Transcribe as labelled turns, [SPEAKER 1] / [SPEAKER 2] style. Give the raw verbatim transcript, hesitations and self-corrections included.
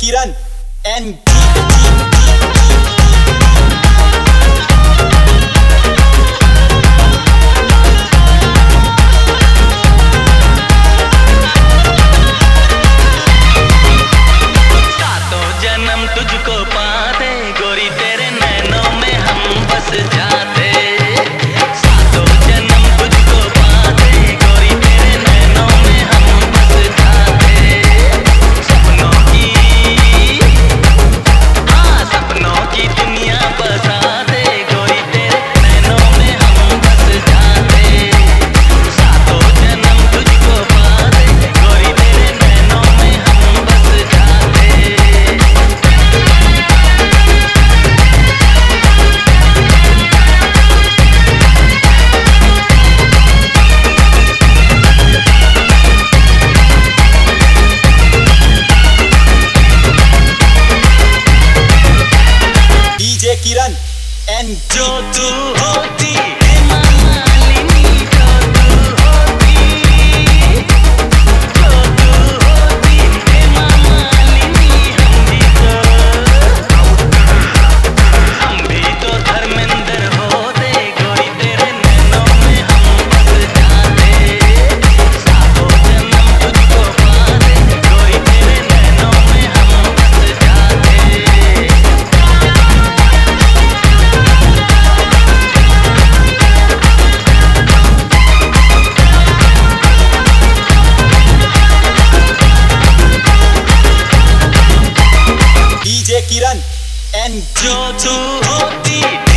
[SPEAKER 1] किरण and
[SPEAKER 2] सातों जन्म तुझको पाते गोरी तेरे नैनों में हम बस जाते। सातों जन्म तुझको पाते गोरी तेरे नैनों में हम बस जाते। सपनों की हाँ सपनों की दुनिया बसाते गोरी तेरे नैनों में हम बस जाते। सातों जन्म तुझको पाते गोरी तेरे नैनों में हम बस जाते।
[SPEAKER 1] डीजे किरण एंड
[SPEAKER 2] जो तू होती हेमा मालिनी जो तू होती जो तू होती हेमा मालिनी हम भी तो हम भी तो धर्मेंद्र होते गोरी तेरे नैनों में हम बस जाते। सातों जन्म तुझको पाते गोरी तेरे नैनों में हम बस जाते।
[SPEAKER 1] डीजे किरण एंड
[SPEAKER 2] जो तू होती